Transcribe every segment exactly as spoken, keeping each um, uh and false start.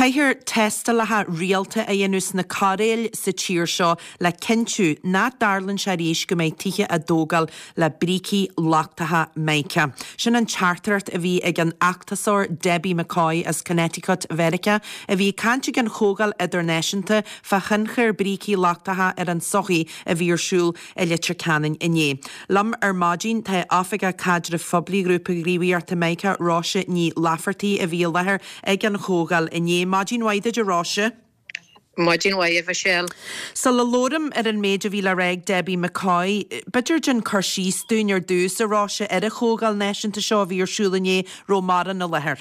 Caithfir testa letha rialta a dhéanús na caréil sa tír seo le cinú ná darlann sé ríis go méid tithe a dógal le brící lachtatha meice. Sin an chartart a bhí ag an actasóir Debbie McCoy as Connecticut, America, a bhí cante an chógal idirnáisianta fa chunchar brící lachtatha ar an sochaí a bhí arsúil i litir canan inné. Lam ar mádín tá áfaga cadre fobli grúpa gríomhaíarta meice ráise ní lafartaí a bhí lethir ag an chógal inné. Mádín waide de ráise? Mádín waide Michelle. Sa le lóram ar an méid a bhí le réig Debbie McCoy, bidir gin chuirsí stúin ar dús a ráise ar a chógal náisianta seo bhí arsúil inné rómaran na lethir.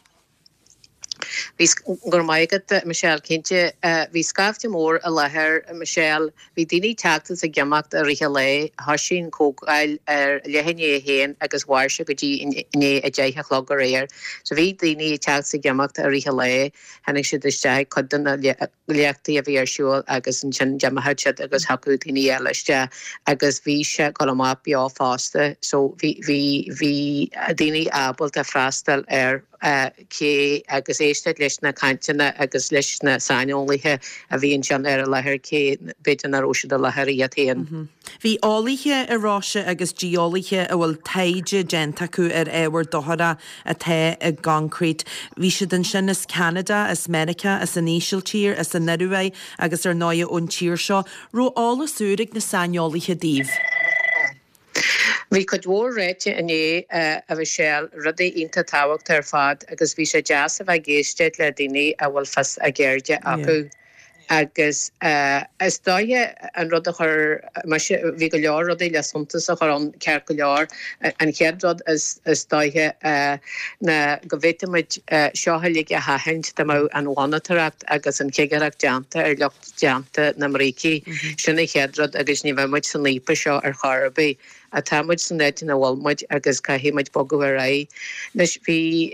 Vís gur maigad Michelle Kinte ví skafte mór a lethir Michelle hí daoine teachtas a gemacht a rithe le hasín cógáil ar lehanné héin agus bhairse go dtí inné a déithe chlog ar éir. So bhí daoine teachtas a gemacht a rithe le hanig si deiste chudan a leachtaí a bhí arsúil agus an sin gemathid agus haú daoine eileiste agus bhí se go má beá fásta. So bhí bhí daoine ábal a freistal ar cé agus éistead leis na cantina agus leis na sáinolaithe a bhíonn sean ar a lethir cé beidir na róise de lethir iad héan. Bhí álaithe a ráise agus díolaithe a bhfuil taide gentaú ar éhar dohara a the a Concrete. Bhí si den sin is Canada, is America, is an Ísisiil tír, is an Norway agus ar náide ón tír seo, ró ála súrig na sáinolaithe díomh. Vi could war réite inné a bhí séil rudí ionta táhacht ar fad agus bhí sé deas a bheith géistead le daoine a bhfuil fas a ggéirde acu. Agus is dáithe an rud a chur bhí go leor rudaí le suntas a chur an ceir go leor an cheadrod is dáithe na go bhhéitiid seothalaigh a hahaint do mó an bhhanataracht agus an chéigeach deanta ar leocht deanta na Mrící sinna cheadrod agus ní bheith muid san lípa seo ar charabaí. A támuid san éitin a bhfuilmuid agus caihíimeid bogu a ra. Nes bhí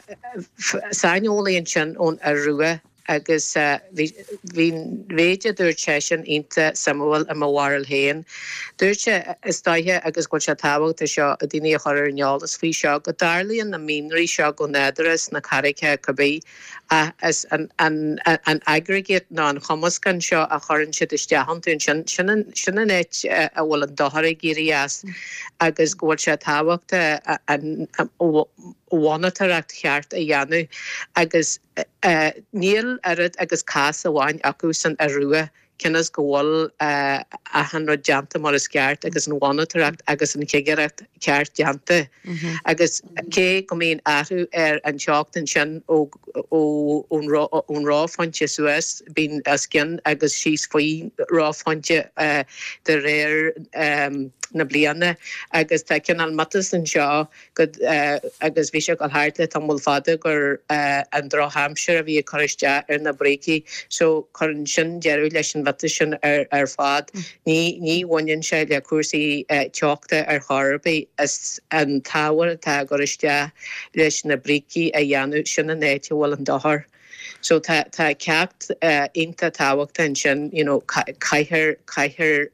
sáinolaíonn sin ón a rua agus bhín réide dúirt sé sin ionta Samuel a mhail héin. Dúirte is dáithe agus go se táhacht seo a daoine chur ar neálas fao seo go darlaíonn na mínaí seo go nédaras na caraice cabbí as an aggregate ná an chomascan seo a chorann siad is dehanún sinna net a bhfuil an dothra géirías agus ghfuil se táhachtta bhhanataracht cheart a dhéanú agus níl airad agus cas a bháin acu san a rua cinnas gohfuil a hanrad deanta mar is ceart agus an bhhanataracht agus an chéigeacht ceart deanta. Agus cé go míon athú ar an teachtain sin ón ráfhainte Suez bín as cin agus síos faoin ráfhainte de réir na bliana agus tá cin an matas an seo agus bhí se go háirtla tá bhfuil fada gur an Dro Hampshire a bhí choiste ar na Brící, so chun sin dearú leis an bhata sin ar fad. Ní ní bhaineann sé le cuasaí teachta ar charabaí as an táhar atá goiste leis na Brící a dhéanú sinna néite bhfuil an dothar. So tá ceacht ionta táhachtta an sin caithir caithir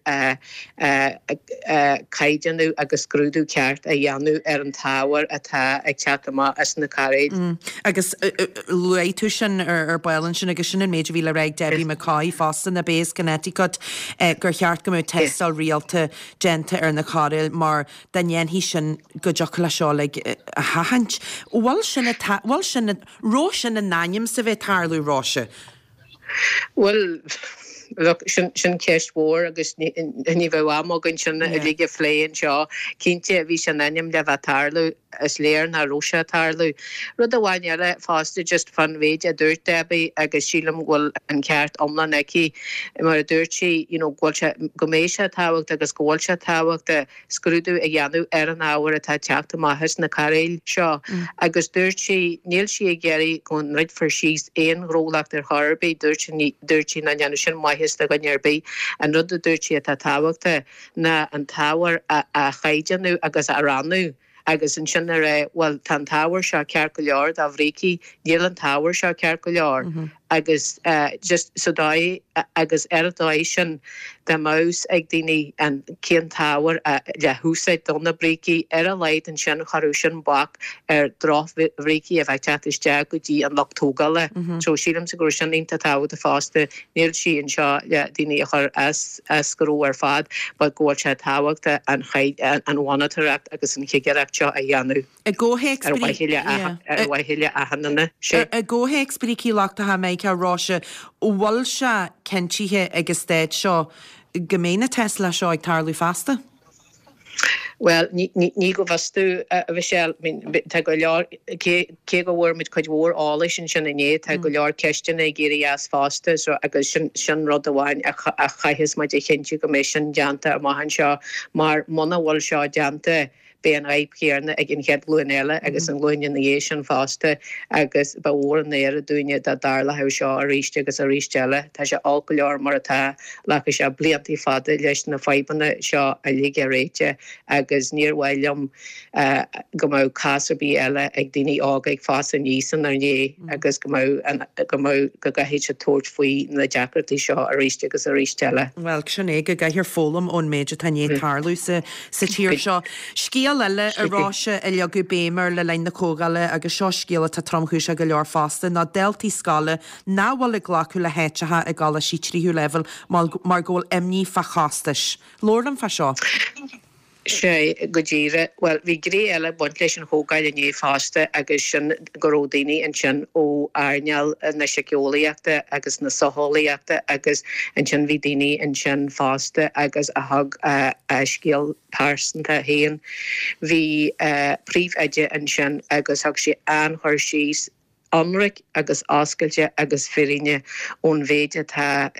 caideanú agus scrúdú ceart a dhéanú ar an táhar atá ag teachtamá as na caréid. Agus luú sin ar bailann sin agus sin an méidir bhí le réig Debbie McCoy fástan na bés Connecticut gur cheart go mú testal rialta genta ar na caréil mar danéan hí sin go deocha le seo le a hahaint. Bhil sin ró sin na náim sa bheith tarlú ráise? Well, sin ceist mór agus ní bheith amógann sin a líige phléin seo cinnte bhí sin anim le bheith tarlú is léir na róise tarlú. Rud a bhainile fásta just fan bhéid a dúirt Debbie agus sílam ghfuil an ceart omlan aici mar a dúirt si ghfuil go mééis se táhacht agus ghfuil se táhacht a scrúdú a dhéanú ar an áhar atá teachta maithas na caréil seo agus dúirt si níl si a geirí gon rid for síos éon rólacht ar charabaí dúirt si na dhéanú sin maithas a gannearbí an rud a dúirt si atá táhachta na an táhar a chaideanú agus a ranú. Agus an sin ra bhfuil tan táhar seo cear go leor a bhrící níl an táhar seo cear go leor agus uh, just so dai agus erdai sin de maus ag dini an cén tower uh, le húsait donna briki er a leid an sin charúsin bak er drof briki ef ag chatiste godi an loctógale so sílam sa gur sin inta taw de faste neer si an seo dini char as as gro er fad but go se tawagta an chaid an wanataracht agus an chigerach seo a janu a gohe er wahiile er wahiile a hanna sé a gohe explici lachta ha me a ráise bhil se centíthe agus stéid seo goména Tesla seo ag tarlú fasta? Well, ní go bhastu a bheith sell, tá go leor, cé go bhfuir mit chuid mhór ála sin sin iné, tá go leor ceistin ag géirí as fásta, so agus sin rud amháin a chaithis maid a chéintú go mé sin deanta a maithan seo, mar mna bhfuil seo deanta be an aib chéarna ag an chead luin eile agus an luin na dhé sin fásta agus ba bhór an éire dúine de darla ha seo a ríiste agus a ríisteile Tá sé á go leor mar atá lecha sé bliantí fada leis na faibanna seo a ligé réite agus níorhhailm uh, go mó casarbí eile ag daoine ága ag fása níosan ar né agus go mó go mó go gahéid se tóirt faoi na deacartí seo a ríiste agus a ríisteile. Well, sinné go gaithir fólam ón méide tané tarlú sa tír seo. Scíal leile a ráise i leagu bémar le lein na cógaile agus seo scíala tá tramchúise go leor fásta na deltaí scala náhfuil le ghlacu le héitethe i gala sí tríú level mar ggóil imní fa chástais. Lorlam fa seo? sé go ddíire, well, bhí gré eile buint leis an hógáil inné fásta agus sin goródaoine an sin ó airneal na seiciolaíachta agus na sotholaíachta agus an sin bhí daoine an sin fásta agus a thug a scéal pásanta héan. Bhí príomhide an sin agus thug sé anthir síos anric agus ascailte agus firíne ón bhéide tá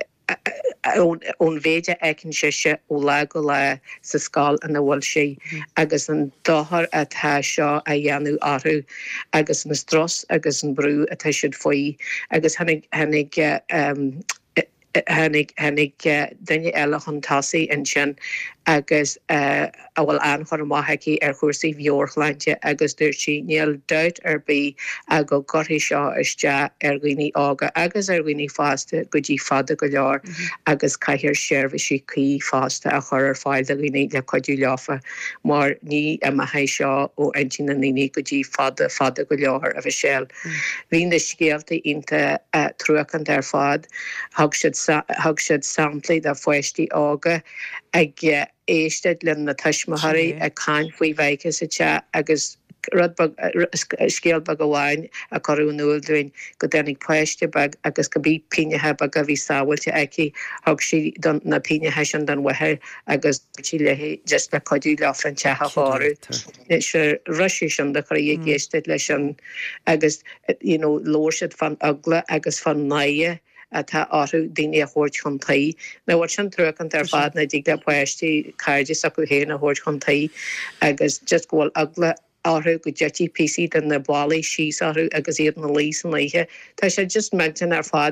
ón bhéide ecinn siise ó le go le sa scáil an bhfuil sé agus an dáthar atá seo a dhéanú áthú agus na stras agus an brú atá siad faoi agus hanig hanig um, hanig hanig daine eile chun tasaí an sin agus uh, a bhfuil anchar maithaicí ar chuirsaí bheorchleinte agus dúir si níl duit ar bí a go gorthaí seo iste ar ghoine ága agus ar ghoine fásta go dtí fada go leor agus caiithir seirbhí si cí fásta a chur ar fáil a ghoine le coidú leofa mar ní a maithai seo ó intí na naoine go dtí fada fada go leor a bheith sell. Bhín na scéalta inta uh, truachant ar fad thug siad samplaí de foiistí ága ag éistead le na tuismathirí a cáin faoi bheice sa te agus rud scéal bag amháin a choú nuúilúin go dénig poiste bag agus go bí pínethe bag a bhí sáhailte aici thug si na pínethe sin don wathe agus si le just le coidú lefan tethe háú. se ruisi sin de chuí géistead leis an agus lóirsead fan agla agus fan naie a tá áthú daoine a thuirt chun taí. Na bhhair sin truachant ar fad na dig le poistí cairde sa go héana a thuirt chun taí agus just ghfuil agla áthú go jetí P C den na bhálaí síos áthú agus iad na lís an léithe. Tá sé just mention ar fad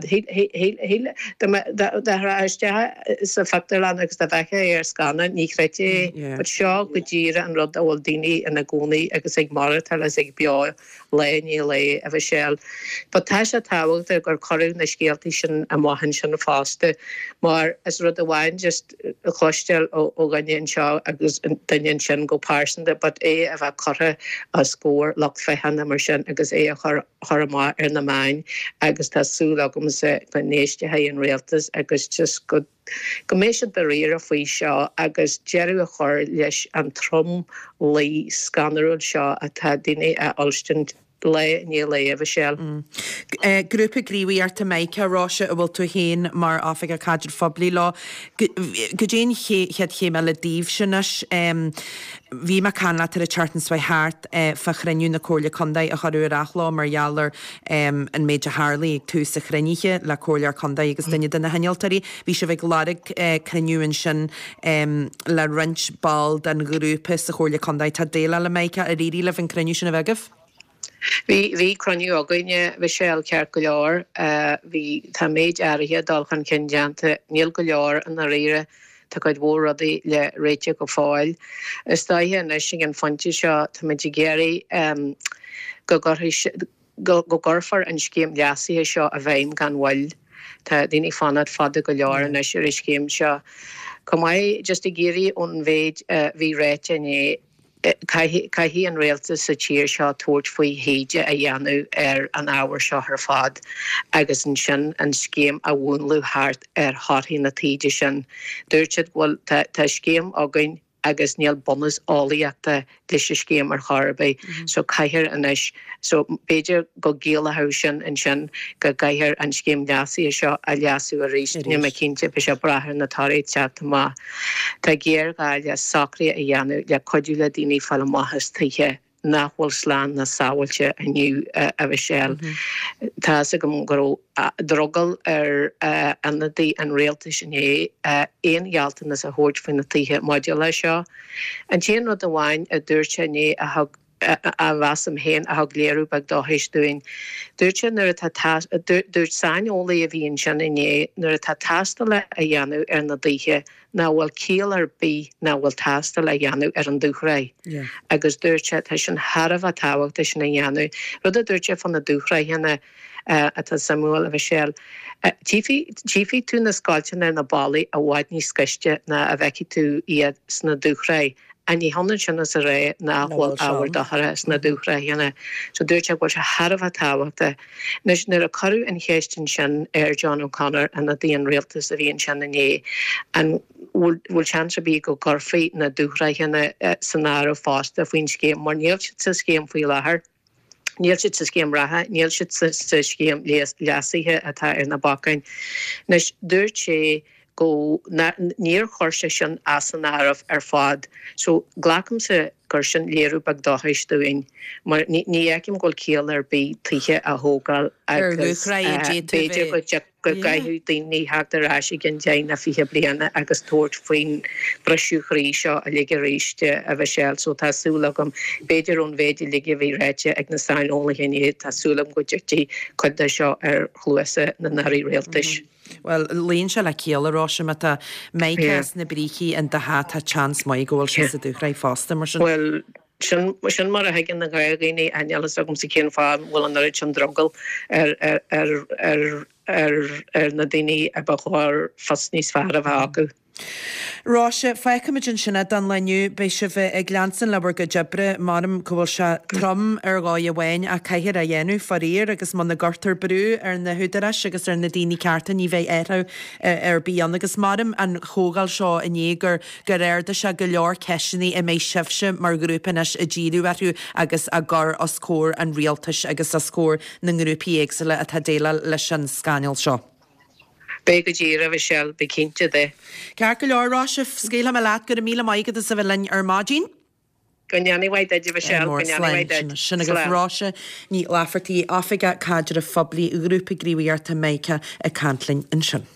aiste sa factorland agus de bheitcha ar scanna ní chreite seo go ddíire an rud a bhfuil daoine ina gcónaí agus ag mar tal as ag beá le ní le a bheith sell. Ba tá sé táhachtta gur choú na scéaltaí sin a maihan sin na fásta mar as rud a bhhain just a chluisteil ó gaiin seo agus daine sin go pásanta, but é a bheith chotha a scór locht fehanna mar sin agus é a choramá ar na main agus tású agam sa néiste ha an réaltas agus just go go mééis se beréir a faoi seo agus jeú a chur leis an trom lei scannerúil seo a tá duine a Ulston le ní le a bheith sell. Grúpa gríomhíart a méice ráise a bhfuil tú héin mar áfik a cadidir fablí lá. Go dé chead chéime le díomh sinnas bhí me canla tar a chartan svai háart fa chrenú na cóla condaid a choú achlá mar jaler an méide Harlaí ag tú sa chrenniche le cólear condaid agus duine denna henealtarí. Bhí se bheith lárig crenúin sin le rinchbal den grúpa sa cóla condaid tá déile le méice a rií le an crenú sin a bhegah? Bhí bhí cruniú againe bhí séal cear go leor, bhí tá méid airithe dulchan cindeanta níl go leor an na riire tá goid mhór rudaí le réite go fáil. Is daithe leis sin an fonti seo tá méid géirí go go gorfar an scéim leasí seo a bhéim gan bhil tá daoine fanad fada go leor na siir is céim seo. Com mai just a géirí ón bhéid bhí réite né caihí an réaltas sa tíir seo tuairt faoi héide a dhéanú ar an ábhar seo ar fad agus an sin an scéim a bhúnlú háart ar thorthaí na taide sin. Dúirt bhfuil tá scéim againn agus níl bonus álaíachta leis scéim ar charbé so caiithir inis so beidir go géalathe sin in sin go gaiithir an scéim leasí seo a leasú a ríist ní me cinnte be se brathir na taréid teachtamá. Tá géir gáile sacraí a dhéanú le coidúla daoine fall maithas tithe nachhfuil slán na sáhailte aniu a bheith séil. Tá sa go go drogal ar anadaí an réalta sin é éon gealtain is a thuirt faoin na tithe maidide lei seo. An téan rud a bhain a dúirte né a thug a bhasam héin a thug léirú bag dáhéis dúin. Dúirte nuair dúirt sáin ólaí a bhíonn sin iné nuair a tá tastal le a dhéanú ar na tithe ná bhfuil cíal ar bí ná bhfuil tastal le dhéanú ar an dúchraid. Agus dúirte tá sin Harbh a táhacht sin na dhéanú. Rud a dúirte fan na dúchraid hena atá Samuel a bheith séil. Tífi tú na sáilte ar na bailí a bhaid ní scaiste na a bheici tú iad sna dúchraid. And he hundred chunnas a ray na whole hour da haras na dúchra hena. So dúirte bhil se Harbh a tábhachta. Nes nuair a choú an chéistin sin ar John O'Connor an a dtíon réaltas a bhíonn sin inné. An bhfuil seansa bí go gorfaí na dúchra hena san ára fásta faoin scéim, mar níl siad sa scéim faoi láthair. Níl siad sa scéim ratha, níl siad sa scéim leasaithe atá ar na bacáin. Nes dúirt sé go níor chuirse sin as an áramh ar fad. So ghlacam sa gur sin léirú bag dáthais dúin, mar ní eicim ghil cíal ar bí tithe a thógáil agus beidir go go gaithú daoine heachtar ráis i gin déana fiche bliana agus tóirt faoin breisiúchraí seo a ligige ríiste a bheith séil, so tásúla gom beidir ón bhéidir ligige bhí réite ag na sáin ólahéine tásúlam go deirtí chuide seo ar chluasa na narí réaltais. Well, líon se le céalará sem a méicas na bríchií an de hat a chans mai ggóil se a dúchraid fásta mar sin. Well, sin sin mar a hagin na gairgaoine ainealas agam sa cén fád bhfuil an nuid sin drogal ar ar ar ar ar ar na daoine a bachar fas níos fearr a bh acu. Ráise feicimiidjin sinna dan leniu bei se bheith ag glansan lebar go debre marm gohfuil se trom ar gáid a bhain a caiithir a dhéanú farír agus man na gartar brú ar na hudaras agus ar na daoine carta ní bheith éire ar bíon agus marm an chógáil seo in égur gur airda se go leor ceisinaí i méid sibse mar grúpanis a ddíú airú agus a gar a scór an rialtas agus a scór na grúpi éagsile a tá déile leis an scaneal seo. Bé go ddíra bheith seil be cinnte de. Cear go leorrá se scéile me leat gur a míle maigad a sa bhfuil ar mádín? Gonneanihhaid idir bheith seil gonneanihhaid. Sinna go ráise ní láfartaí áfiga cáidir a fablaí grúpa gríomhíarta méice a cantlinn in sin.